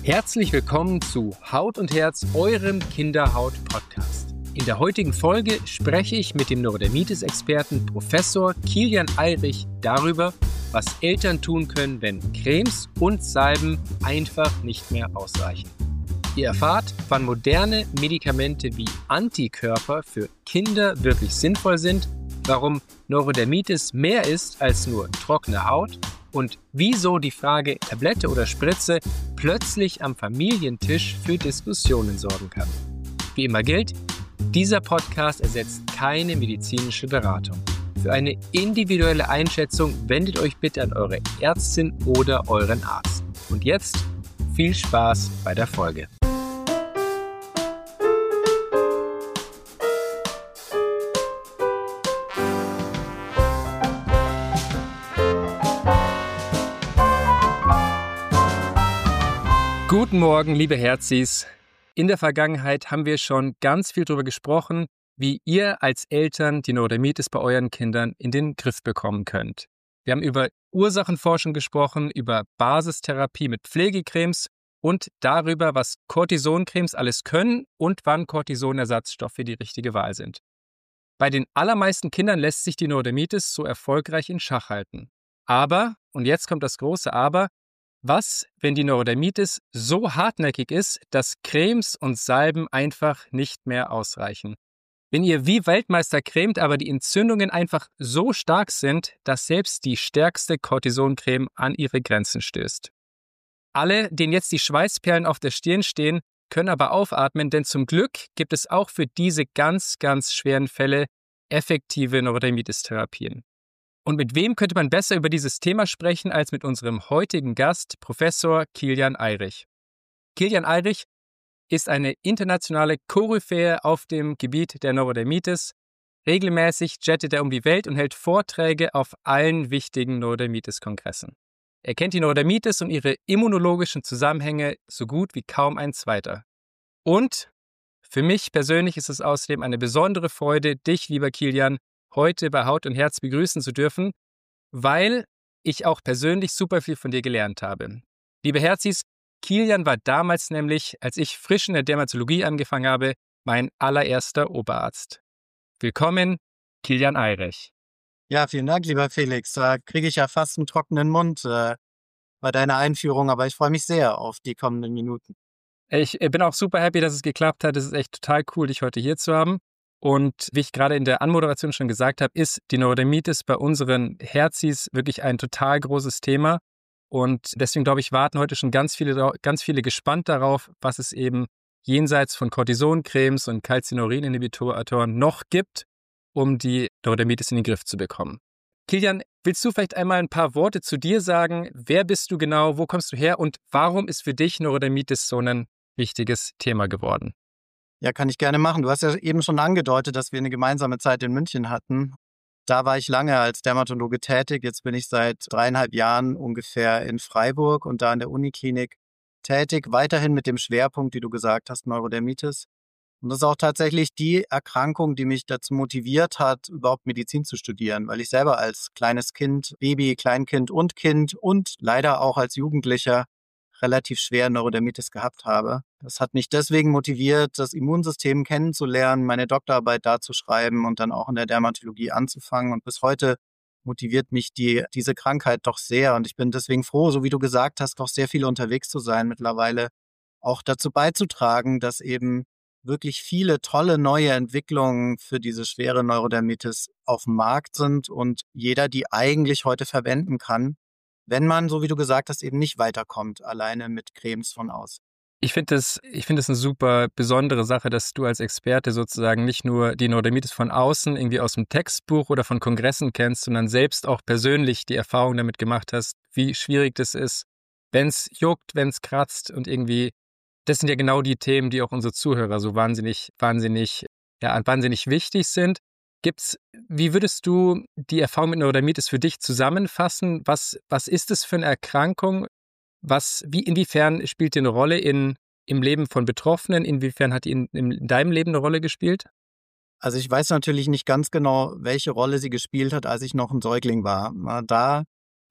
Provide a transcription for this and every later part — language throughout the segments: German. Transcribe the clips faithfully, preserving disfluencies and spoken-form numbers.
Herzlich willkommen zu Haut und Herz, eurem Kinderhaut-Podcast. In der heutigen Folge spreche ich mit dem Neurodermitis-Experten Professor Kilian Eyrich darüber, was Eltern tun können, wenn Cremes und Salben einfach nicht mehr ausreichen. Ihr erfahrt, wann moderne Medikamente wie Antikörper für Kinder wirklich sinnvoll sind, warum Neurodermitis mehr ist als nur trockene Haut und wieso die Frage Tablette oder Spritze plötzlich am Familientisch für Diskussionen sorgen kann. Wie immer gilt, dieser Podcast ersetzt keine medizinische Beratung. Für eine individuelle Einschätzung wendet euch bitte an eure Ärztin oder euren Arzt. Und jetzt viel Spaß bei der Folge. Guten Morgen, liebe Herzis. In der Vergangenheit haben wir schon ganz viel darüber gesprochen, wie ihr als Eltern die Neurodermitis bei euren Kindern in den Griff bekommen könnt. Wir haben über Ursachenforschung gesprochen, über Basistherapie mit Pflegecremes und darüber, was Cortisoncremes alles können und wann Cortisonersatzstoffe die richtige Wahl sind. Bei den allermeisten Kindern lässt sich die Neurodermitis so erfolgreich in Schach halten. Aber, und jetzt kommt das große Aber, was, wenn die Neurodermitis so hartnäckig ist, dass Cremes und Salben einfach nicht mehr ausreichen? Wenn ihr wie Weltmeister cremt, aber die Entzündungen einfach so stark sind, dass selbst die stärkste Cortisoncreme an ihre Grenzen stößt. Alle, denen jetzt die Schweißperlen auf der Stirn stehen, können aber aufatmen, denn zum Glück gibt es auch für diese ganz, ganz schweren Fälle effektive Neurodermitis-Therapien. Und mit wem könnte man besser über dieses Thema sprechen als mit unserem heutigen Gast, Professor Kilian Eyrich. Kilian Eyrich ist eine internationale Koryphäe auf dem Gebiet der Neurodermitis. Regelmäßig jettet er um die Welt und hält Vorträge auf allen wichtigen Neurodermitis-Kongressen. Er kennt die Neurodermitis und ihre immunologischen Zusammenhänge so gut wie kaum ein zweiter. Und für mich persönlich ist es außerdem eine besondere Freude, dich, lieber Kilian, heute bei Haut und Herz begrüßen zu dürfen, weil ich auch persönlich super viel von dir gelernt habe. Liebe Herzis, Kilian war damals nämlich, als ich frisch in der Dermatologie angefangen habe, mein allererster Oberarzt. Willkommen, Kilian Eyrich. Ja, vielen Dank, lieber Felix. Da kriege ich ja fast einen trockenen Mund äh, bei deiner Einführung, aber ich freue mich sehr auf die kommenden Minuten. Ich bin auch super happy, dass es geklappt hat. Es ist echt total cool, dich heute hier zu haben. Und wie ich gerade in der Anmoderation schon gesagt habe, ist die Neurodermitis bei unseren Herzis wirklich ein total großes Thema. Und deswegen, glaube ich, warten heute schon ganz viele, ganz viele gespannt darauf, was es eben jenseits von Cortisoncremes und Calcineurin-Inhibitoren noch gibt, um die Neurodermitis in den Griff zu bekommen. Kilian, willst du vielleicht einmal ein paar Worte zu dir sagen? Wer bist du genau? Wo kommst du her? Und warum ist für dich Neurodermitis so ein wichtiges Thema geworden? Ja, kann ich gerne machen. Du hast ja eben schon angedeutet, dass wir eine gemeinsame Zeit in München hatten. Da war ich lange als Dermatologe tätig. Jetzt bin ich seit dreieinhalb Jahren ungefähr in Freiburg und da in der Uniklinik tätig. Weiterhin mit dem Schwerpunkt, wie du gesagt hast, Neurodermitis. Und das ist auch tatsächlich die Erkrankung, die mich dazu motiviert hat, überhaupt Medizin zu studieren, weil ich selber als kleines Kind, Baby, Kleinkind und Kind und leider auch als Jugendlicher relativ schwer Neurodermitis gehabt habe. Das hat mich deswegen motiviert, das Immunsystem kennenzulernen, meine Doktorarbeit da zu schreiben und dann auch in der Dermatologie anzufangen. Und bis heute motiviert mich die, diese Krankheit doch sehr. Und ich bin deswegen froh, so wie du gesagt hast, doch sehr viel unterwegs zu sein mittlerweile, auch dazu beizutragen, dass eben wirklich viele tolle neue Entwicklungen für diese schwere Neurodermitis auf dem Markt sind und jeder die eigentlich heute verwenden kann, wenn man, so wie du gesagt hast, eben nicht weiterkommt, alleine mit Cremes von außen. Ich finde das, ich finde das eine super besondere Sache, dass du als Experte sozusagen nicht nur die Neurodermitis von außen irgendwie aus dem Textbuch oder von Kongressen kennst, sondern selbst auch persönlich die Erfahrung damit gemacht hast, wie schwierig das ist, wenn es juckt, wenn es kratzt und irgendwie, das sind ja genau die Themen, die auch unsere Zuhörer so wahnsinnig, wahnsinnig, ja, wahnsinnig wichtig sind. Gibt's, wie würdest du die Erfahrung mit Neurodermitis für dich zusammenfassen? Was, was ist es für eine Erkrankung? Was, wie, inwiefern spielt die eine Rolle in, im Leben von Betroffenen? Inwiefern hat die in, in deinem Leben eine Rolle gespielt? Also ich weiß natürlich nicht ganz genau, welche Rolle sie gespielt hat, als ich noch ein Säugling war. Da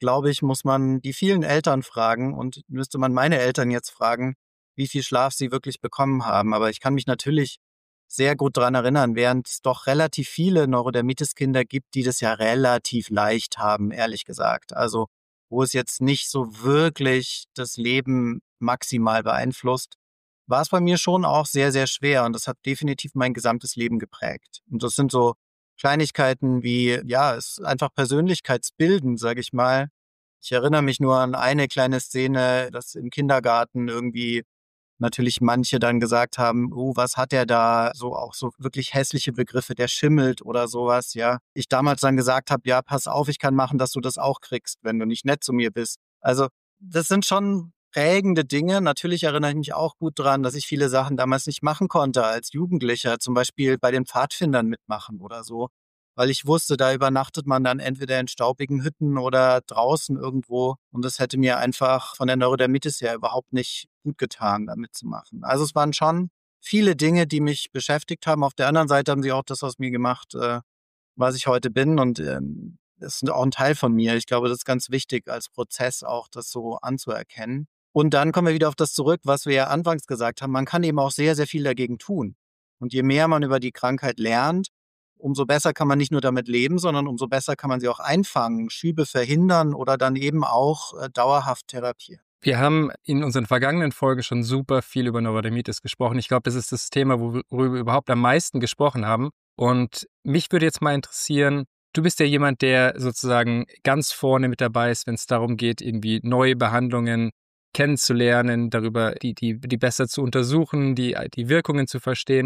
glaube ich, muss man die vielen Eltern fragen und müsste man meine Eltern jetzt fragen, wie viel Schlaf sie wirklich bekommen haben. Aber ich kann mich natürlich sehr gut daran erinnern, während es doch relativ viele Neurodermitis-Kinder gibt, die das ja relativ leicht haben, ehrlich gesagt. Also wo es jetzt nicht so wirklich das Leben maximal beeinflusst, war es bei mir schon auch sehr, sehr schwer. Und das hat definitiv mein gesamtes Leben geprägt. Und das sind so Kleinigkeiten wie, ja, es ist einfach persönlichkeitsbildend, sage ich mal. Ich erinnere mich nur an eine kleine Szene, dass im Kindergarten irgendwie natürlich manche dann gesagt haben, oh, was hat der da? So auch so wirklich hässliche Begriffe, der schimmelt oder sowas, ja. Ich damals dann gesagt habe, ja, pass auf, ich kann machen, dass du das auch kriegst, wenn du nicht nett zu mir bist. Also das sind schon prägende Dinge. Natürlich erinnere ich mich auch gut dran, dass ich viele Sachen damals nicht machen konnte als Jugendlicher, zum Beispiel bei den Pfadfindern mitmachen oder so. Weil ich wusste, da übernachtet man dann entweder in staubigen Hütten oder draußen irgendwo. Und das hätte mir einfach von der Neurodermitis her überhaupt nicht gut getan, da mitzumachen. Also es waren schon viele Dinge, die mich beschäftigt haben. Auf der anderen Seite haben sie auch das aus mir gemacht, äh, was ich heute bin. Und ähm, das ist auch ein Teil von mir. Ich glaube, das ist ganz wichtig als Prozess auch, das so anzuerkennen. Und dann kommen wir wieder auf das zurück, was wir ja anfangs gesagt haben. Man kann eben auch sehr, sehr viel dagegen tun. Und je mehr man über die Krankheit lernt, umso besser kann man nicht nur damit leben, sondern umso besser kann man sie auch einfangen, Schübe verhindern oder dann eben auch äh, dauerhaft therapieren. Wir haben in unseren vergangenen Folgen schon super viel über Neurodermitis gesprochen. Ich glaube, das ist das Thema, worüber wir überhaupt am meisten gesprochen haben. Und mich würde jetzt mal interessieren, du bist ja jemand, der sozusagen ganz vorne mit dabei ist, wenn es darum geht, irgendwie neue Behandlungen kennenzulernen, darüber die, die, die besser zu untersuchen, die, die Wirkungen zu verstehen.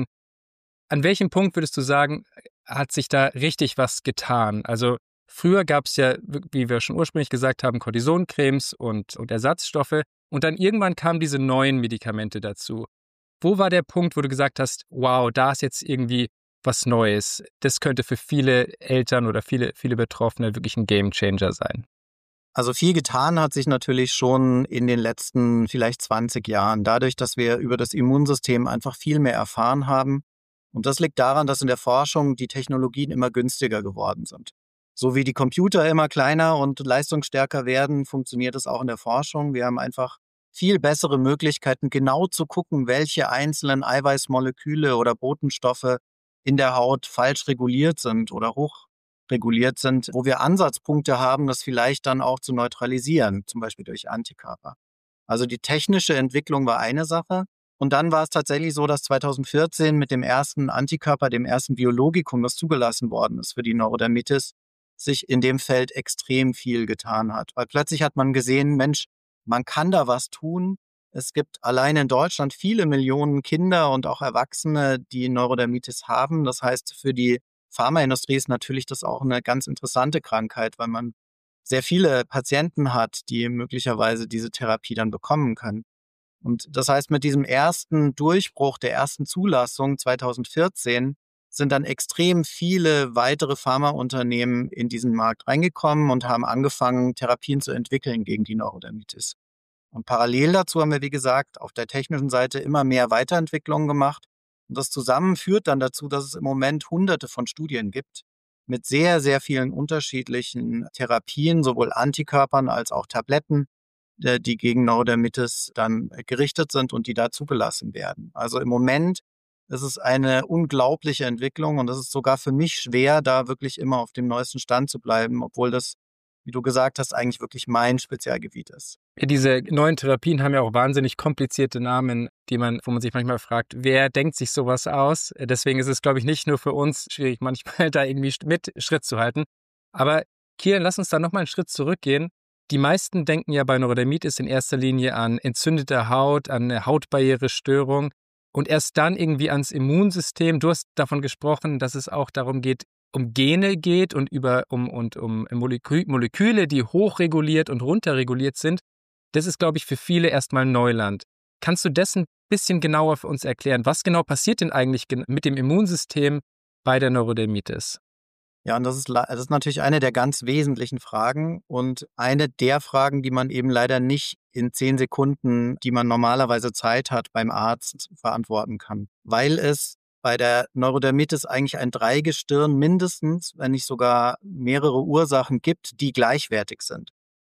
An welchem Punkt würdest du sagen, hat sich da richtig was getan? Also früher gab es ja, wie wir schon ursprünglich gesagt haben, Cortisoncremes und, und Ersatzstoffe. Und dann irgendwann kamen diese neuen Medikamente dazu. Wo war der Punkt, wo du gesagt hast, wow, da ist jetzt irgendwie was Neues? Das könnte für viele Eltern oder viele, viele Betroffene wirklich ein Gamechanger sein. Also viel getan hat sich natürlich schon in den letzten vielleicht zwanzig Jahren, dadurch, dass wir über das Immunsystem einfach viel mehr erfahren haben. Und das liegt daran, dass in der Forschung die Technologien immer günstiger geworden sind. So wie die Computer immer kleiner und leistungsstärker werden, funktioniert es auch in der Forschung. Wir haben einfach viel bessere Möglichkeiten, genau zu gucken, welche einzelnen Eiweißmoleküle oder Botenstoffe in der Haut falsch reguliert sind oder hochreguliert sind, wo wir Ansatzpunkte haben, das vielleicht dann auch zu neutralisieren, zum Beispiel durch Antikörper. Also die technische Entwicklung war eine Sache. Und dann war es tatsächlich so, dass zweitausendvierzehn mit dem ersten Antikörper, dem ersten Biologikum, das zugelassen worden ist für die Neurodermitis, sich in dem Feld extrem viel getan hat. Weil plötzlich hat man gesehen, Mensch, man kann da was tun. Es gibt allein in Deutschland viele Millionen Kinder und auch Erwachsene, die Neurodermitis haben. Das heißt, für die Pharmaindustrie ist natürlich das auch eine ganz interessante Krankheit, weil man sehr viele Patienten hat, die möglicherweise diese Therapie dann bekommen können. Und das heißt, mit diesem ersten Durchbruch der ersten Zulassung zweitausendvierzehn sind dann extrem viele weitere Pharmaunternehmen in diesen Markt reingekommen und haben angefangen, Therapien zu entwickeln gegen die Neurodermitis. Und parallel dazu haben wir, wie gesagt, auf der technischen Seite immer mehr Weiterentwicklungen gemacht. Und das zusammen führt dann dazu, dass es im Moment hunderte von Studien gibt mit sehr, sehr vielen unterschiedlichen Therapien, sowohl Antikörpern als auch Tabletten, die gegen Neurodermitis dann gerichtet sind und die da zugelassen werden. Also im Moment ist es eine unglaubliche Entwicklung und es ist sogar für mich schwer, da wirklich immer auf dem neuesten Stand zu bleiben, obwohl das, wie du gesagt hast, eigentlich wirklich mein Spezialgebiet ist. Ja, diese neuen Therapien haben ja auch wahnsinnig komplizierte Namen, die man, wo man sich manchmal fragt, wer denkt sich sowas aus? Deswegen ist es, glaube ich, nicht nur für uns schwierig, manchmal da irgendwie mit Schritt zu halten. Aber Kieran, lass uns da nochmal einen Schritt zurückgehen. Die meisten denken ja bei Neurodermitis in erster Linie an entzündete Haut, an eine Hautbarrierestörung und erst dann irgendwie ans Immunsystem. Du hast davon gesprochen, dass es auch darum geht, um Gene geht und über um und um Molekü- Moleküle, die hochreguliert und runterreguliert sind. Das ist, glaube ich, für viele erstmal Neuland. Kannst du das ein bisschen genauer für uns erklären? Was genau passiert denn eigentlich mit dem Immunsystem bei der Neurodermitis? Ja, und das ist, das ist natürlich eine der ganz wesentlichen Fragen und eine der Fragen, die man eben leider nicht in zehn Sekunden, die man normalerweise Zeit hat, beim Arzt verantworten kann. Weil es bei der Neurodermitis eigentlich ein Dreigestirn mindestens, wenn nicht sogar mehrere Ursachen gibt, die gleichwertig sind.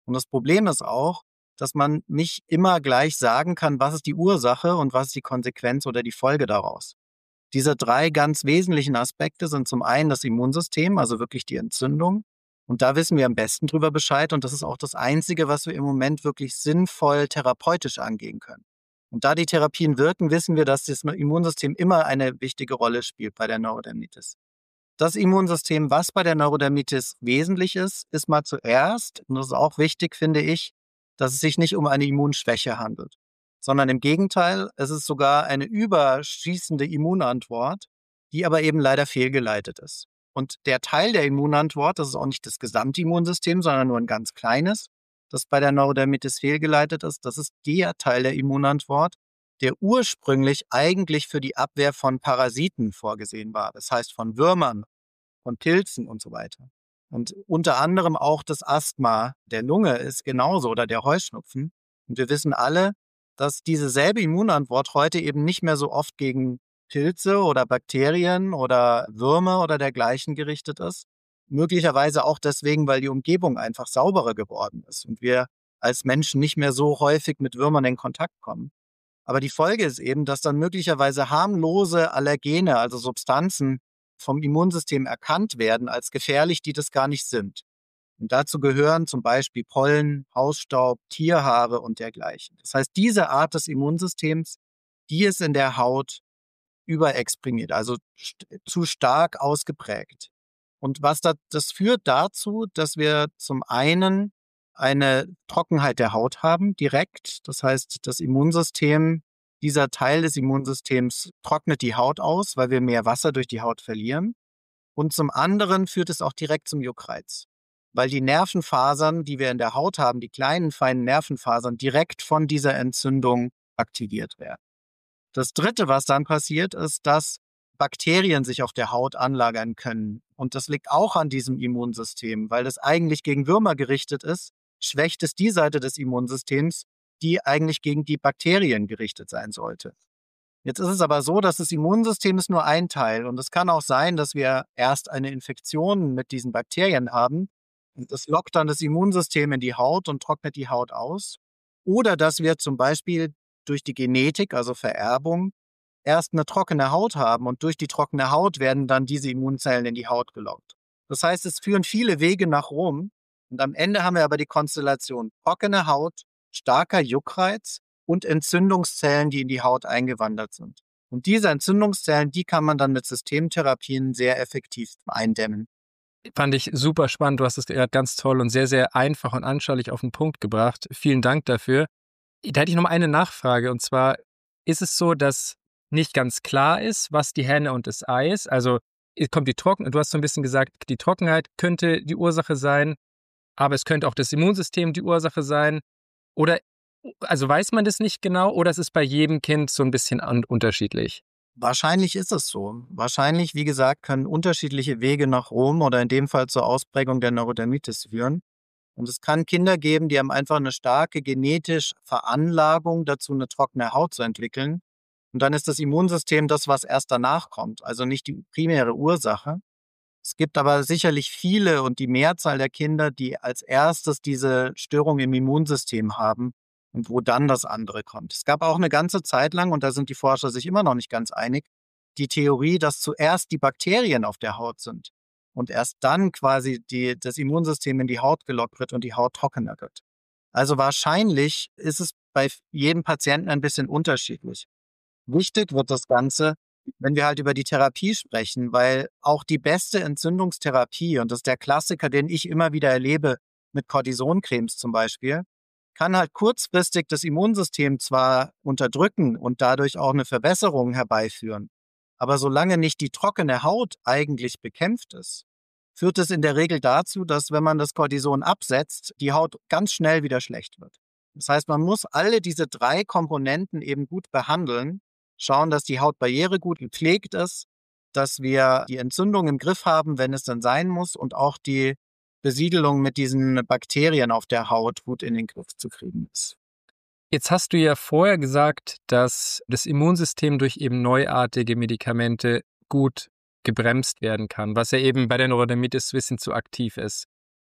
Und das Problem ist auch, dass man nicht immer gleich sagen kann, was ist die Ursache und was ist die Konsequenz oder die Folge daraus. Diese drei ganz wesentlichen Aspekte sind zum einen das Immunsystem, also wirklich die Entzündung. Und da wissen wir am besten drüber Bescheid. Und das ist auch das Einzige, was wir im Moment wirklich sinnvoll therapeutisch angehen können. Und da die Therapien wirken, wissen wir, dass das Immunsystem immer eine wichtige Rolle spielt bei der Neurodermitis. Das Immunsystem, was bei der Neurodermitis wesentlich ist, ist mal zuerst, und das ist auch wichtig, finde ich, dass es sich nicht um eine Immunschwäche handelt, sondern im Gegenteil, es ist sogar eine überschießende Immunantwort, die aber eben leider fehlgeleitet ist. Und der Teil der Immunantwort, das ist auch nicht das gesamte Immunsystem, sondern nur ein ganz kleines, das bei der Neurodermitis fehlgeleitet ist, das ist der Teil der Immunantwort, der ursprünglich eigentlich für die Abwehr von Parasiten vorgesehen war. Das heißt von Würmern, von Pilzen und so weiter. Und unter anderem auch das Asthma der Lunge ist genauso oder der Heuschnupfen. Und wir wissen alle, dass diese selbe Immunantwort heute eben nicht mehr so oft gegen Pilze oder Bakterien oder Würmer oder dergleichen gerichtet ist. Möglicherweise auch deswegen, weil die Umgebung einfach sauberer geworden ist und wir als Menschen nicht mehr so häufig mit Würmern in Kontakt kommen. Aber die Folge ist eben, dass dann möglicherweise harmlose Allergene, also Substanzen, vom Immunsystem erkannt werden als gefährlich, die das gar nicht sind. Und dazu gehören zum Beispiel Pollen, Hausstaub, Tierhaare und dergleichen. Das heißt, diese Art des Immunsystems, die ist in der Haut überexprimiert, also st- zu stark ausgeprägt. Und was da, das führt dazu, dass wir zum einen eine Trockenheit der Haut haben, direkt. Das heißt, das Immunsystem, dieser Teil des Immunsystems trocknet die Haut aus, weil wir mehr Wasser durch die Haut verlieren. Und zum anderen führt es auch direkt zum Juckreiz, weil die Nervenfasern, die wir in der Haut haben, die kleinen, feinen Nervenfasern, direkt von dieser Entzündung aktiviert werden. Das Dritte, was dann passiert, ist, dass Bakterien sich auf der Haut anlagern können. Und das liegt auch an diesem Immunsystem, weil es eigentlich gegen Würmer gerichtet ist, schwächt es die Seite des Immunsystems, die eigentlich gegen die Bakterien gerichtet sein sollte. Jetzt ist es aber so, dass das Immunsystem ist nur ein Teil. Und es kann auch sein, dass wir erst eine Infektion mit diesen Bakterien haben. Und das lockt dann das Immunsystem in die Haut und trocknet die Haut aus. Oder dass wir zum Beispiel durch die Genetik, also Vererbung, erst eine trockene Haut haben und durch die trockene Haut werden dann diese Immunzellen in die Haut gelockt. Das heißt, es führen viele Wege nach Rom und am Ende haben wir aber die Konstellation trockene Haut, starker Juckreiz und Entzündungszellen, die in die Haut eingewandert sind. Und diese Entzündungszellen, die kann man dann mit Systemtherapien sehr effektiv eindämmen. Fand ich super spannend. Du hast es gerade ganz toll und sehr, sehr einfach und anschaulich auf den Punkt gebracht. Vielen Dank dafür. Da hätte ich noch mal eine Nachfrage. Und zwar ist es so, dass nicht ganz klar ist, was die Henne und das Ei ist. Also kommt die Trockenheit, du hast so ein bisschen gesagt, die Trockenheit könnte die Ursache sein, aber es könnte auch das Immunsystem die Ursache sein. Oder, also weiß man das nicht genau oder es ist bei jedem Kind so ein bisschen an, unterschiedlich? Wahrscheinlich ist es so. Wahrscheinlich, wie gesagt, können unterschiedliche Wege nach Rom oder in dem Fall zur Ausprägung der Neurodermitis führen. Und es kann Kinder geben, die haben einfach eine starke genetische Veranlagung dazu, eine trockene Haut zu entwickeln. Und dann ist das Immunsystem das, was erst danach kommt, also nicht die primäre Ursache. Es gibt aber sicherlich viele und die Mehrzahl der Kinder, die als erstes diese Störung im Immunsystem haben und wo dann das andere kommt. Es gab auch eine ganze Zeit lang, und da sind die Forscher sich immer noch nicht ganz einig, die Theorie, dass zuerst die Bakterien auf der Haut sind und erst dann quasi die, das Immunsystem in die Haut gelockt wird und die Haut trockener wird. Also wahrscheinlich ist es bei jedem Patienten ein bisschen unterschiedlich. Wichtig wird das Ganze, wenn wir halt über die Therapie sprechen, weil auch die beste Entzündungstherapie, und das ist der Klassiker, den ich immer wieder erlebe, mit Cortisoncremes zum Beispiel, kann halt kurzfristig das Immunsystem zwar unterdrücken und dadurch auch eine Verbesserung herbeiführen, aber solange nicht die trockene Haut eigentlich bekämpft ist, führt es in der Regel dazu, dass, wenn man das Cortison absetzt, die Haut ganz schnell wieder schlecht wird. Das heißt, man muss alle diese drei Komponenten eben gut behandeln, schauen, dass die Hautbarriere gut gepflegt ist, dass wir die Entzündung im Griff haben, wenn es dann sein muss, und auch die Besiedelung mit diesen Bakterien auf der Haut gut in den Griff zu kriegen ist. Jetzt hast du ja vorher gesagt, dass das Immunsystem durch eben neuartige Medikamente gut gebremst werden kann, was ja eben bei der Neurodermitis ein bisschen zu aktiv ist.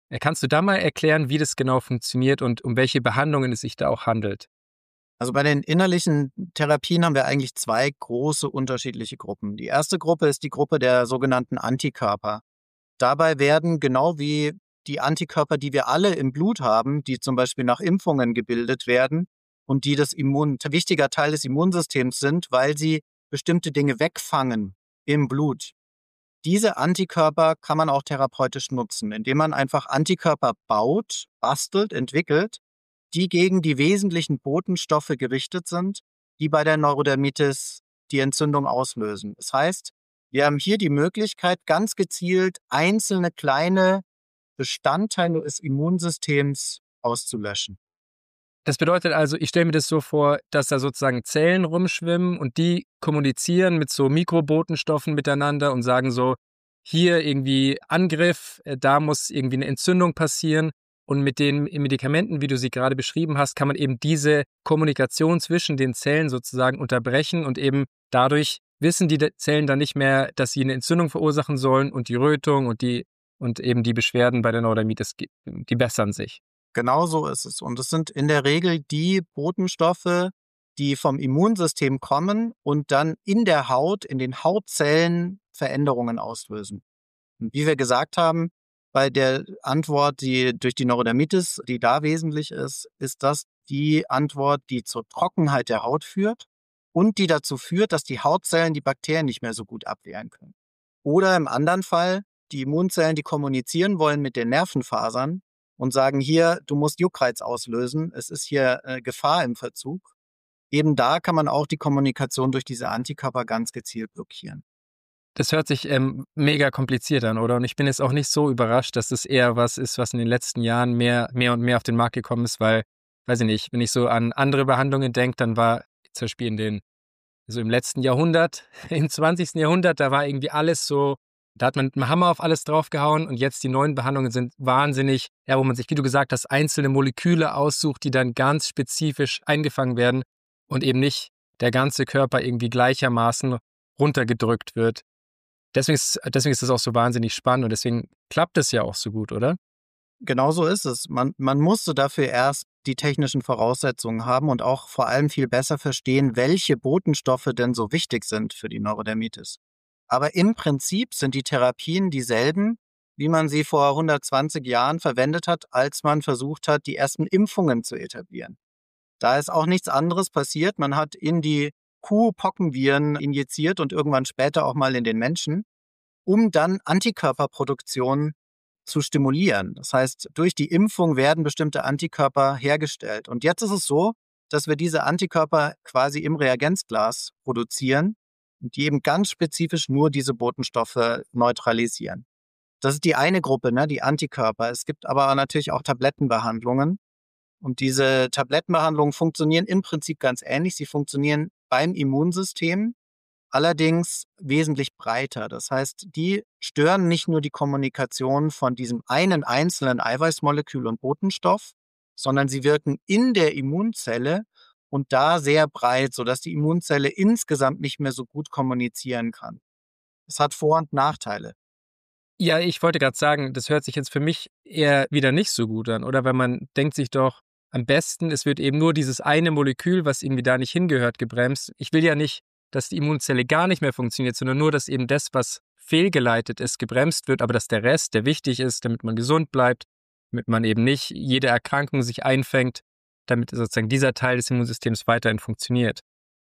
Kannst du da mal erklären, wie das genau funktioniert und um welche Behandlungen es sich da auch handelt? Also bei den innerlichen Therapien haben wir eigentlich zwei große unterschiedliche Gruppen. Die erste Gruppe ist die Gruppe der sogenannten Antikörper. Dabei werden genau wie die Antikörper, die wir alle im Blut haben, die zum Beispiel nach Impfungen gebildet werden und die das Immun, ein wichtiger Teil des Immunsystems sind, weil sie bestimmte Dinge wegfangen im Blut. Diese Antikörper kann man auch therapeutisch nutzen, indem man einfach Antikörper baut, bastelt, entwickelt, die gegen die wesentlichen Botenstoffe gerichtet sind, die bei der Neurodermitis die Entzündung auslösen. Das heißt, wir haben hier die Möglichkeit, ganz gezielt einzelne kleine Bestandteile des Immunsystems auszulöschen. Das bedeutet also, ich stelle mir das so vor, dass da sozusagen Zellen rumschwimmen und die kommunizieren mit so Mikrobotenstoffen miteinander und sagen so, hier irgendwie Angriff, da muss irgendwie eine Entzündung passieren. Und mit den Medikamenten, wie du sie gerade beschrieben hast, kann man eben diese Kommunikation zwischen den Zellen sozusagen unterbrechen und eben dadurch wissen die Zellen dann nicht mehr, dass sie eine Entzündung verursachen sollen und die Rötung und die und eben die Beschwerden bei der Neurodermitis, die bessern sich. Genau so ist es. Und es sind in der Regel die Botenstoffe, die vom Immunsystem kommen und dann in der Haut, in den Hautzellen Veränderungen auslösen. Und wie wir gesagt haben, bei der Antwort, die durch die Neurodermitis, die da wesentlich ist, ist das die Antwort, die zur Trockenheit der Haut führt und die dazu führt, dass die Hautzellen die Bakterien nicht mehr so gut abwehren können. Oder im anderen Fall, die Immunzellen, die kommunizieren wollen mit den Nervenfasern und sagen hier, du musst Juckreiz auslösen, es ist hier äh, Gefahr im Verzug. Eben da kann man auch die Kommunikation durch diese Antikörper ganz gezielt blockieren. Das hört sich ähm, mega kompliziert an, oder? Und ich bin jetzt auch nicht so überrascht, dass das eher was ist, was in den letzten Jahren mehr, mehr und mehr auf den Markt gekommen ist, weil, weiß ich nicht, wenn ich so an andere Behandlungen denke, dann war zum Beispiel in den, also im letzten Jahrhundert, im zwanzigsten Jahrhundert, da war irgendwie alles so, da hat man mit dem Hammer auf alles draufgehauen und jetzt die neuen Behandlungen sind wahnsinnig, ja, wo man sich, wie du gesagt hast, einzelne Moleküle aussucht, die dann ganz spezifisch eingefangen werden und eben nicht der ganze Körper irgendwie gleichermaßen runtergedrückt wird. Deswegen ist, deswegen ist das auch so wahnsinnig spannend und deswegen klappt es ja auch so gut, oder? Genau so ist es. Man, man musste dafür erst die technischen Voraussetzungen haben und auch vor allem viel besser verstehen, welche Botenstoffe denn so wichtig sind für die Neurodermitis. Aber im Prinzip sind die Therapien dieselben, wie man sie vor hundertzwanzig Jahren verwendet hat, als man versucht hat, die ersten Impfungen zu etablieren. Da ist auch nichts anderes passiert. Man hat in die Kuh Pockenviren injiziert und irgendwann später auch mal in den Menschen, um dann Antikörperproduktion zu stimulieren. Das heißt, durch die Impfung werden bestimmte Antikörper hergestellt. Und jetzt ist es so, dass wir diese Antikörper quasi im Reagenzglas produzieren und die eben ganz spezifisch nur diese Botenstoffe neutralisieren. Das ist die eine Gruppe, ne, die Antikörper. Es gibt aber natürlich auch Tablettenbehandlungen. Und diese Tablettenbehandlungen funktionieren im Prinzip ganz ähnlich. Sie funktionieren beim Immunsystem, allerdings wesentlich breiter. Das heißt, die stören nicht nur die Kommunikation von diesem einen einzelnen Eiweißmolekül und Botenstoff, sondern sie wirken in der Immunzelle und da sehr breit, sodass die Immunzelle insgesamt nicht mehr so gut kommunizieren kann. Es hat Vor- und Nachteile. Ja, ich wollte gerade sagen, das hört sich jetzt für mich eher wieder nicht so gut an, oder? Weil man denkt sich doch, am besten, es wird eben nur dieses eine Molekül, was irgendwie da nicht hingehört, gebremst. Ich will ja nicht, dass die Immunzelle gar nicht mehr funktioniert, sondern nur, dass eben das, was fehlgeleitet ist, gebremst wird, aber dass der Rest, der wichtig ist, damit man gesund bleibt, damit man eben nicht jede Erkrankung sich einfängt, damit sozusagen dieser Teil des Immunsystems weiterhin funktioniert.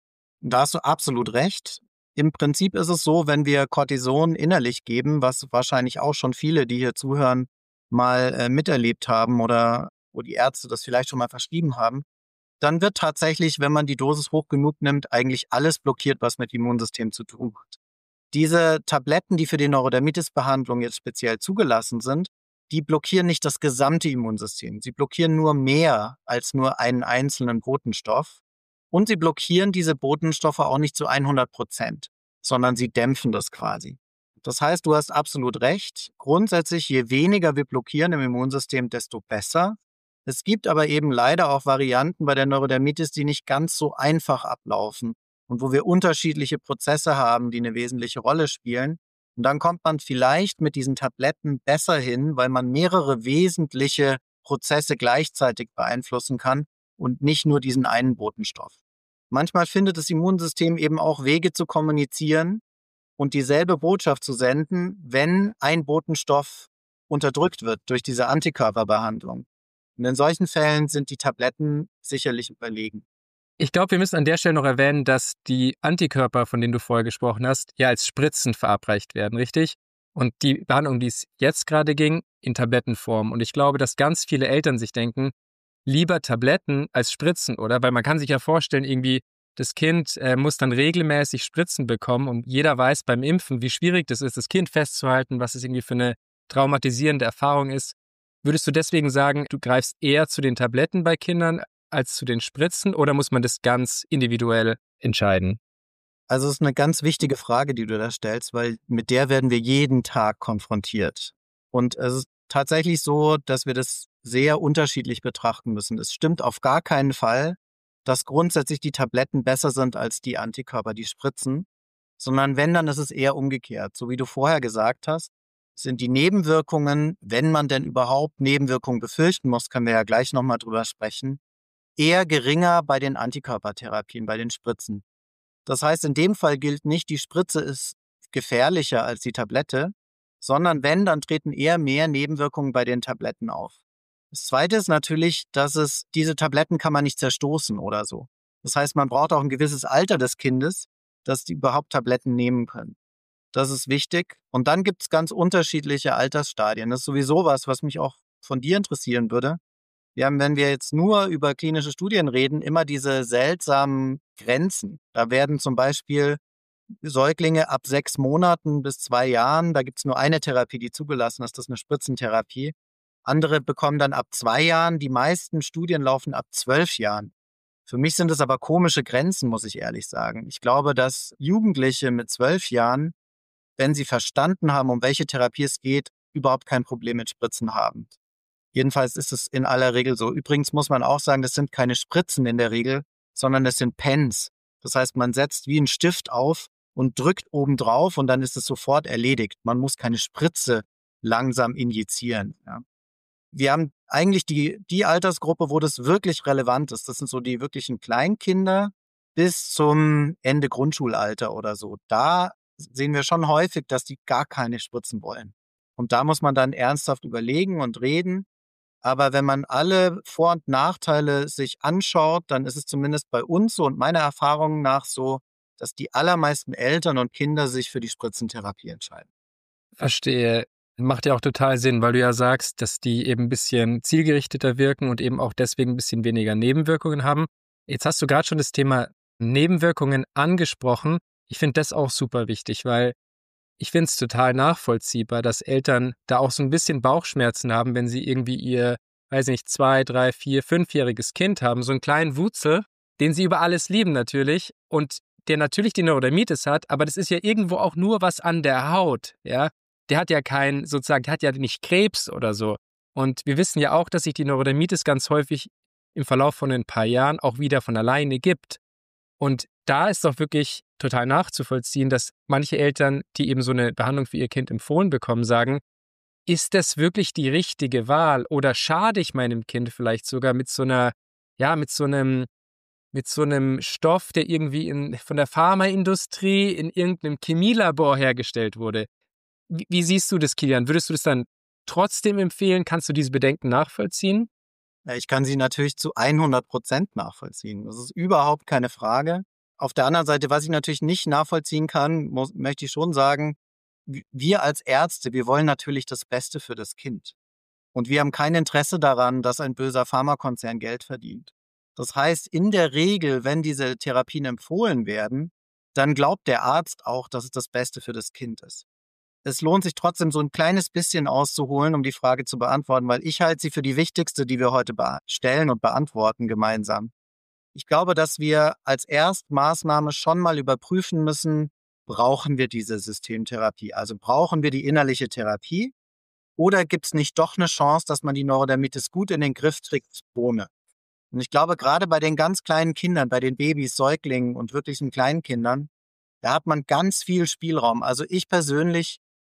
Da hast du absolut recht. Im Prinzip ist es so, wenn wir Cortison innerlich geben, was wahrscheinlich auch schon viele, die hier zuhören, mal äh, miterlebt haben oder wo die Ärzte das vielleicht schon mal verschrieben haben, dann wird tatsächlich, wenn man die Dosis hoch genug nimmt, eigentlich alles blockiert, was mit Immunsystem zu tun hat. Diese Tabletten, die für die Neurodermitis-Behandlung jetzt speziell zugelassen sind, die blockieren nicht das gesamte Immunsystem. Sie blockieren nur mehr als nur einen einzelnen Botenstoff. Und sie blockieren diese Botenstoffe auch nicht zu hundert Prozent, sondern sie dämpfen das quasi. Das heißt, du hast absolut recht. Grundsätzlich, je weniger wir blockieren im Immunsystem, desto besser. Es gibt aber eben leider auch Varianten bei der Neurodermitis, die nicht ganz so einfach ablaufen und wo wir unterschiedliche Prozesse haben, die eine wesentliche Rolle spielen. Und dann kommt man vielleicht mit diesen Tabletten besser hin, weil man mehrere wesentliche Prozesse gleichzeitig beeinflussen kann und nicht nur diesen einen Botenstoff. Manchmal findet das Immunsystem eben auch Wege zu kommunizieren und dieselbe Botschaft zu senden, wenn ein Botenstoff unterdrückt wird durch diese Antikörperbehandlung. Und in solchen Fällen sind die Tabletten sicherlich überlegen. Ich glaube, wir müssen an der Stelle noch erwähnen, dass die Antikörper, von denen du vorher gesprochen hast, ja als Spritzen verabreicht werden, richtig? Und die Behandlung, die es jetzt gerade ging, in Tablettenform. Und ich glaube, dass ganz viele Eltern sich denken, lieber Tabletten als Spritzen, oder? Weil man kann sich ja vorstellen, irgendwie das Kind äh, muss dann regelmäßig Spritzen bekommen und jeder weiß beim Impfen, wie schwierig das ist, das Kind festzuhalten, was es irgendwie für eine traumatisierende Erfahrung ist. Würdest du deswegen sagen, du greifst eher zu den Tabletten bei Kindern als zu den Spritzen oder muss man das ganz individuell entscheiden? Also es ist eine ganz wichtige Frage, die du da stellst, weil mit der werden wir jeden Tag konfrontiert. Und es ist tatsächlich so, dass wir das sehr unterschiedlich betrachten müssen. Es stimmt auf gar keinen Fall, dass grundsätzlich die Tabletten besser sind als die Antikörper, die Spritzen, sondern wenn, dann ist es eher umgekehrt. So wie du vorher gesagt hast, sind die Nebenwirkungen, wenn man denn überhaupt Nebenwirkungen befürchten muss, können wir ja gleich nochmal drüber sprechen, eher geringer bei den Antikörpertherapien, bei den Spritzen. Das heißt, in dem Fall gilt nicht, die Spritze ist gefährlicher als die Tablette, sondern wenn, dann treten eher mehr Nebenwirkungen bei den Tabletten auf. Das Zweite ist natürlich, dass es diese Tabletten kann man nicht zerstoßen oder so. Das heißt, man braucht auch ein gewisses Alter des Kindes, dass die überhaupt Tabletten nehmen können. Das ist wichtig. Und dann gibt es ganz unterschiedliche Altersstadien. Das ist sowieso was, was mich auch von dir interessieren würde. Wir haben, wenn wir jetzt nur über klinische Studien reden, immer diese seltsamen Grenzen. Da werden zum Beispiel Säuglinge ab sechs Monaten bis zwei Jahren, da gibt es nur eine Therapie, die zugelassen ist, das ist eine Spritzentherapie. Andere bekommen dann ab zwei Jahren, die meisten Studien laufen ab zwölf Jahren. Für mich sind es aber komische Grenzen, muss ich ehrlich sagen. Ich glaube, dass Jugendliche mit zwölf Jahren, wenn sie verstanden haben, um welche Therapie es geht, überhaupt kein Problem mit Spritzen haben. Jedenfalls ist es in aller Regel so. Übrigens muss man auch sagen, das sind keine Spritzen in der Regel, sondern das sind Pens. Das heißt, man setzt wie einen Stift auf und drückt oben drauf und dann ist es sofort erledigt. Man muss keine Spritze langsam injizieren. Ja. Wir haben eigentlich die, die Altersgruppe, wo das wirklich relevant ist. Das sind so die wirklichen Kleinkinder bis zum Ende Grundschulalter oder so. Da sehen wir schon häufig, dass die gar keine Spritzen wollen. Und da muss man dann ernsthaft überlegen und reden. Aber wenn man alle Vor- und Nachteile sich anschaut, dann ist es zumindest bei uns so und meiner Erfahrung nach so, dass die allermeisten Eltern und Kinder sich für die Spritzentherapie entscheiden. Verstehe. Macht ja auch total Sinn, weil du ja sagst, dass die eben ein bisschen zielgerichteter wirken und eben auch deswegen ein bisschen weniger Nebenwirkungen haben. Jetzt hast du gerade schon das Thema Nebenwirkungen angesprochen. Ich finde das auch super wichtig, weil ich finde es total nachvollziehbar, dass Eltern da auch so ein bisschen Bauchschmerzen haben, wenn sie irgendwie ihr, weiß nicht, zwei, drei, vier, fünfjähriges Kind haben, so einen kleinen Wutzel, den sie über alles lieben natürlich und der natürlich die Neurodermitis hat, aber das ist ja irgendwo auch nur was an der Haut, ja. Der hat ja kein, sozusagen, der hat ja nicht Krebs oder so. Und wir wissen ja auch, dass sich die Neurodermitis ganz häufig im Verlauf von ein paar Jahren auch wieder von alleine gibt. Und da ist doch wirklich total nachzuvollziehen, dass manche Eltern, die eben so eine Behandlung für ihr Kind empfohlen bekommen, sagen, ist das wirklich die richtige Wahl oder schade ich meinem Kind vielleicht sogar mit so einer, ja, mit so einem, mit so einem Stoff, der irgendwie in, von der Pharmaindustrie in irgendeinem Chemielabor hergestellt wurde. Wie, wie siehst du das, Kilian? Würdest du das dann trotzdem empfehlen? Kannst du diese Bedenken nachvollziehen? Ja, ich kann sie natürlich zu hundert Prozent nachvollziehen. Das ist überhaupt keine Frage. Auf der anderen Seite, was ich natürlich nicht nachvollziehen kann, muss, möchte ich schon sagen, wir als Ärzte, wir wollen natürlich das Beste für das Kind. Und wir haben kein Interesse daran, dass ein böser Pharmakonzern Geld verdient. Das heißt, in der Regel, wenn diese Therapien empfohlen werden, dann glaubt der Arzt auch, dass es das Beste für das Kind ist. Es lohnt sich trotzdem, so ein kleines bisschen auszuholen, um die Frage zu beantworten, weil ich halte sie für die wichtigste, die wir heute stellen und beantworten gemeinsam. Ich glaube, dass wir als Erstmaßnahme schon mal überprüfen müssen, brauchen wir diese Systemtherapie? Also brauchen wir die innerliche Therapie? Oder gibt es nicht doch eine Chance, dass man die Neurodermitis gut in den Griff kriegt ohne? Und ich glaube, gerade bei den ganz kleinen Kindern, bei den Babys, Säuglingen und wirklichen Kleinkindern, da hat man ganz viel Spielraum. Also ich persönlich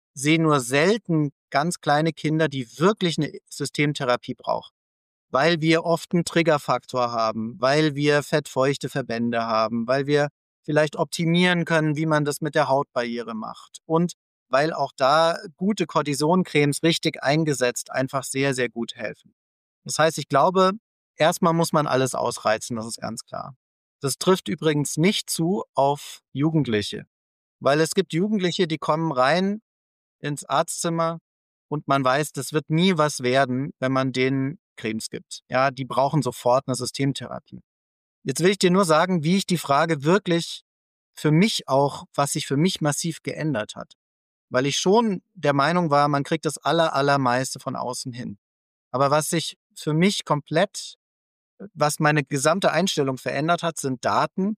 sehe nur selten ganz kleine Kinder, die wirklich eine Systemtherapie brauchen. Weil wir oft einen Triggerfaktor haben, weil wir fettfeuchte Verbände haben, weil wir vielleicht optimieren können, wie man das mit der Hautbarriere macht. Und weil auch da gute Cortisoncremes richtig eingesetzt einfach sehr, sehr gut helfen. Das heißt, ich glaube, erstmal muss man alles ausreizen, das ist ganz klar. Das trifft übrigens nicht zu auf Jugendliche, weil es gibt Jugendliche, die kommen rein ins Arztzimmer und man weiß, das wird nie was werden, wenn man denen Cremes gibt. Ja, die brauchen sofort eine Systemtherapie. Jetzt will ich dir nur sagen, wie ich die Frage wirklich für mich auch, was sich für mich massiv geändert hat. Weil ich schon der Meinung war, man kriegt das aller, allermeiste von außen hin. Aber was sich für mich komplett, was meine gesamte Einstellung verändert hat, sind Daten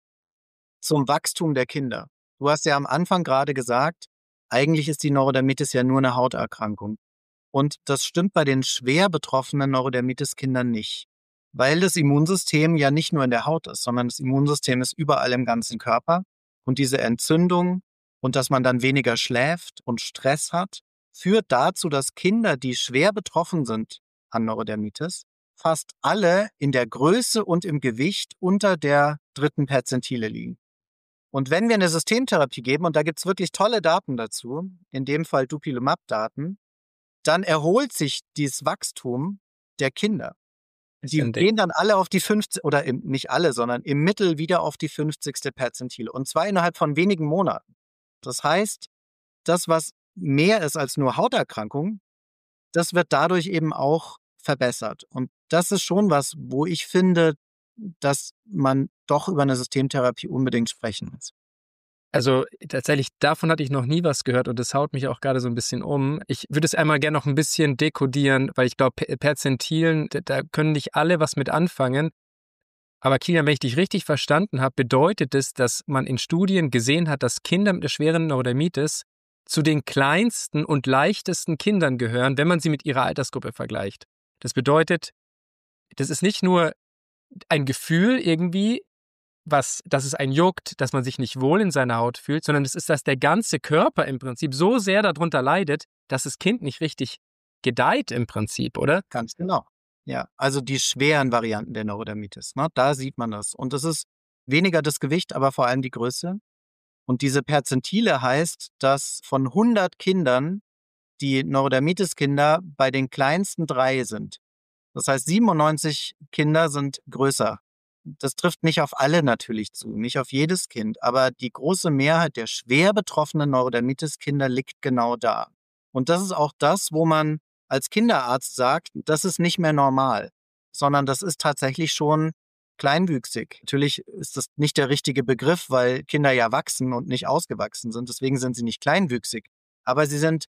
zum Wachstum der Kinder. Du hast ja am Anfang gerade gesagt, eigentlich ist die Neurodermitis ja nur eine Hauterkrankung. Und das stimmt bei den schwer betroffenen Neurodermitis-Kindern nicht. Weil das Immunsystem ja nicht nur in der Haut ist, sondern das Immunsystem ist überall im ganzen Körper. Und diese Entzündung und dass man dann weniger schläft und Stress hat, führt dazu, dass Kinder, die schwer betroffen sind an Neurodermitis, fast alle in der Größe und im Gewicht unter der dritten Perzentile liegen. Und wenn wir eine Systemtherapie geben, und da gibt's wirklich tolle Daten dazu, in dem Fall Dupilumab-Daten, dann erholt sich dieses Wachstum der Kinder. Die gehen dann alle auf die fünfzig, oder im, nicht alle, sondern im Mittel wieder auf die fünfzigste Perzentile. Und zwar innerhalb von wenigen Monaten. Das heißt, das, was mehr ist als nur Hauterkrankung, das wird dadurch eben auch verbessert. Und das ist schon was, wo ich finde, dass man doch über eine Systemtherapie unbedingt sprechen muss. Also tatsächlich, davon hatte ich noch nie was gehört und das haut mich auch gerade so ein bisschen um. Ich würde es einmal gerne noch ein bisschen dekodieren, weil ich glaube, Perzentilen, da können nicht alle was mit anfangen. Aber Kilian, wenn ich dich richtig verstanden habe, bedeutet es, dass man in Studien gesehen hat, dass Kinder mit einer schweren Neurodermitis zu den kleinsten und leichtesten Kindern gehören, wenn man sie mit ihrer Altersgruppe vergleicht. Das bedeutet, das ist nicht nur ein Gefühl irgendwie, was, dass es einen juckt, dass man sich nicht wohl in seiner Haut fühlt, sondern es ist, dass der ganze Körper im Prinzip so sehr darunter leidet, dass das Kind nicht richtig gedeiht im Prinzip, oder? Ganz genau. Ja, also die schweren Varianten der Neurodermitis, ne, da sieht man das. Und das ist weniger das Gewicht, aber vor allem die Größe. Und diese Perzentile heißt, dass von hundert Kindern die Neurodermitis-Kinder bei den kleinsten drei sind. Das heißt, siebenundneunzig Kinder sind größer. Das trifft nicht auf alle natürlich zu, nicht auf jedes Kind, aber die große Mehrheit der schwer betroffenen Neurodermitis-Kinder liegt genau da. Und das ist auch das, wo man als Kinderarzt sagt, das ist nicht mehr normal, sondern das ist tatsächlich schon kleinwüchsig. Natürlich ist das nicht der richtige Begriff, weil Kinder ja wachsen und nicht ausgewachsen sind, deswegen sind sie nicht kleinwüchsig, aber sie sind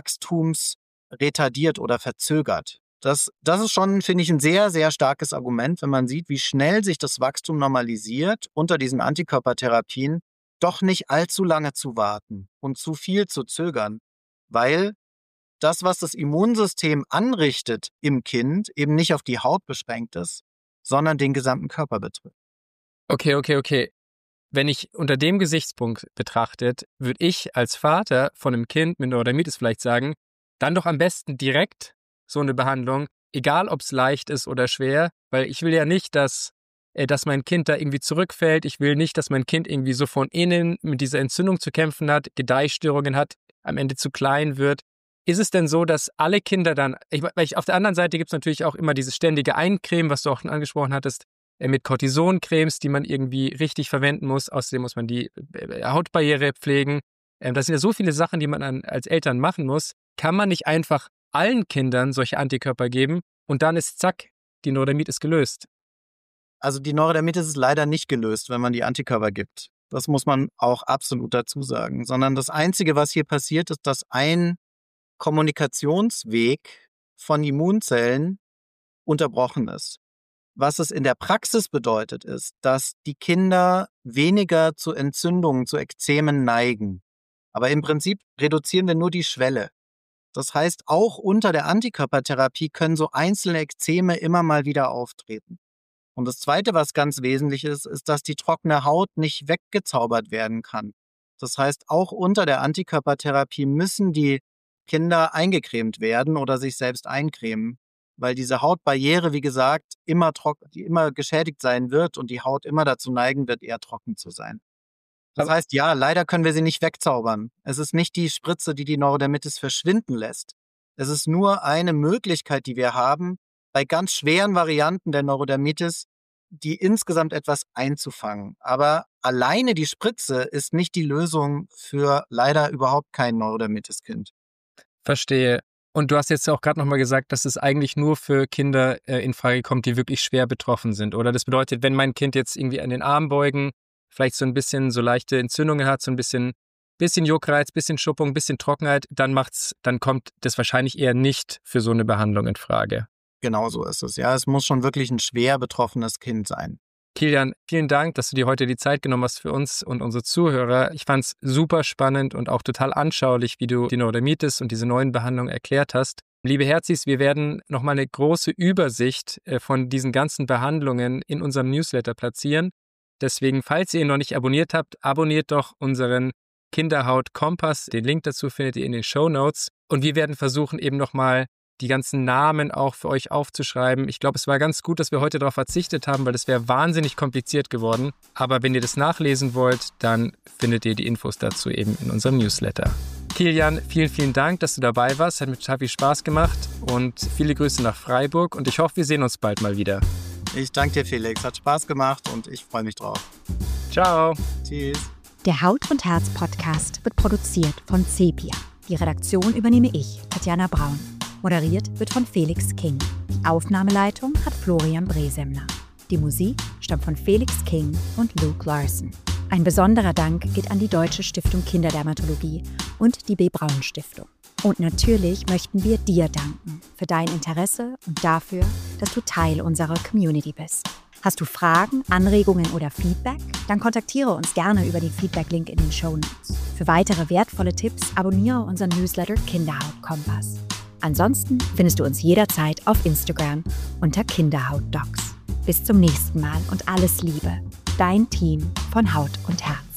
wachstumsretardiert oder verzögert. Das, das ist schon, finde ich, ein sehr, sehr starkes Argument, wenn man sieht, wie schnell sich das Wachstum normalisiert unter diesen Antikörpertherapien, doch nicht allzu lange zu warten und zu viel zu zögern, weil das, was das Immunsystem anrichtet im Kind, eben nicht auf die Haut beschränkt ist, sondern den gesamten Körper betrifft. Okay, okay, okay. Wenn ich unter dem Gesichtspunkt betrachtet, würde ich als Vater von einem Kind mit Neurodermitis vielleicht sagen, dann doch am besten direkt so eine Behandlung, egal ob es leicht ist oder schwer, weil ich will ja nicht, dass, äh, dass mein Kind da irgendwie zurückfällt. Ich will nicht, dass mein Kind irgendwie so von innen mit dieser Entzündung zu kämpfen hat, Gedeihstörungen hat, am Ende zu klein wird. Ist es denn so, dass alle Kinder dann, ich, weil ich, auf der anderen Seite gibt es natürlich auch immer dieses ständige Eincremen, was du auch schon angesprochen hattest, äh, mit Cortisoncremes, die man irgendwie richtig verwenden muss. Außerdem muss man die äh, Hautbarriere pflegen. Ähm, das sind ja so viele Sachen, die man an, als Eltern machen muss. Kann man nicht einfach allen Kindern solche Antikörper geben und dann ist zack, die Neurodermitis gelöst? Also die Neurodermitis ist leider nicht gelöst, wenn man die Antikörper gibt. Das muss man auch absolut dazu sagen. Sondern das Einzige, was hier passiert, ist, dass ein Kommunikationsweg von Immunzellen unterbrochen ist. Was es in der Praxis bedeutet, ist, dass die Kinder weniger zu Entzündungen, zu Ekzemen neigen. Aber im Prinzip reduzieren wir nur die Schwelle. Das heißt, auch unter der Antikörpertherapie können so einzelne Ekzeme immer mal wieder auftreten. Und das Zweite, was ganz wesentlich ist, ist, dass die trockene Haut nicht weggezaubert werden kann. Das heißt, auch unter der Antikörpertherapie müssen die Kinder eingecremt werden oder sich selbst eincremen. Weil diese Hautbarriere, wie gesagt, immer trocken, die immer geschädigt sein wird und die Haut immer dazu neigen wird, eher trocken zu sein. Das heißt, ja, leider können wir sie nicht wegzaubern. Es ist nicht die Spritze, die die Neurodermitis verschwinden lässt. Es ist nur eine Möglichkeit, die wir haben, bei ganz schweren Varianten der Neurodermitis, die insgesamt etwas einzufangen. Aber alleine die Spritze ist nicht die Lösung für leider überhaupt kein Neurodermitis-Kind. Verstehe. Und du hast jetzt auch gerade nochmal gesagt, dass es eigentlich nur für Kinder äh, in Frage kommt, die wirklich schwer betroffen sind, oder? Das bedeutet, wenn mein Kind jetzt irgendwie an den Arm beugen, vielleicht so ein bisschen so leichte Entzündungen hat, so ein bisschen, bisschen Juckreiz, bisschen Schuppung, bisschen Trockenheit, dann macht's, dann kommt das wahrscheinlich eher nicht für so eine Behandlung in Frage. Genau so ist es. Ja, es muss schon wirklich ein schwer betroffenes Kind sein. Kilian, vielen Dank, dass du dir heute die Zeit genommen hast für uns und unsere Zuhörer. Ich fand es super spannend und auch total anschaulich, wie du die Neurodermitis und diese neuen Behandlungen erklärt hast. Liebe Herzis, wir werden nochmal eine große Übersicht von diesen ganzen Behandlungen in unserem Newsletter platzieren. Deswegen, falls ihr ihn noch nicht abonniert habt, abonniert doch unseren Kinderhaut-Kompass. Den Link dazu findet ihr in den Shownotes. Und wir werden versuchen, eben nochmal die ganzen Namen auch für euch aufzuschreiben. Ich glaube, es war ganz gut, dass wir heute darauf verzichtet haben, weil das wäre wahnsinnig kompliziert geworden. Aber wenn ihr das nachlesen wollt, dann findet ihr die Infos dazu eben in unserem Newsletter. Kilian, vielen, vielen Dank, dass du dabei warst. Hat mir total viel Spaß gemacht und viele Grüße nach Freiburg und ich hoffe, wir sehen uns bald mal wieder. Ich danke dir, Felix. Hat Spaß gemacht und ich freue mich drauf. Ciao. Tschüss. Der Haut und Herz Podcast wird produziert von Sepia. Die Redaktion übernehme ich, Tatjana Braun. Moderiert wird von Felix King. Die Aufnahmeleitung hat Florian Brezemler. Die Musik stammt von Felix King und Luke Larson. Ein besonderer Dank geht an die Deutsche Stiftung Kinderdermatologie und die B. Braun Stiftung. Und natürlich möchten wir dir danken für dein Interesse und dafür, dass du Teil unserer Community bist. Hast du Fragen, Anregungen oder Feedback? Dann kontaktiere uns gerne über den Feedback-Link in den Shownotes. Für weitere wertvolle Tipps abonniere unseren Newsletter Kinderhaut-Kompass. Ansonsten findest du uns jederzeit auf Instagram unter Kinderhaut-Docs. Bis zum nächsten Mal und alles Liebe. Dein Team von Haut und Herz.